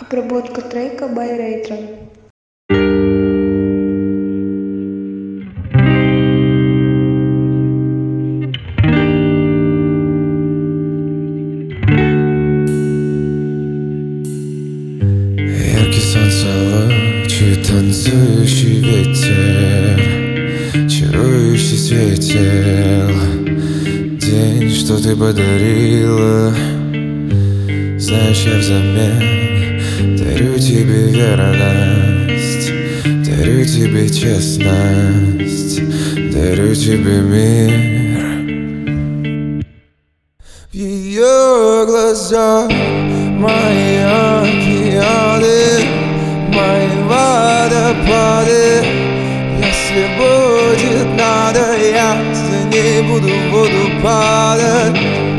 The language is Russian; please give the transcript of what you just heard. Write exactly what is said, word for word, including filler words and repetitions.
Обработка трека by Raytron. Яркий солнце луч и танцующий ветер, чарующий светил день, что ты подарила. Знаешь, я взамен дарю тебе верность, дарю тебе честность, дарю тебе мир. В ее глазах мои океаны, мои водопады. Если будет надо, я за ней буду в воду падать.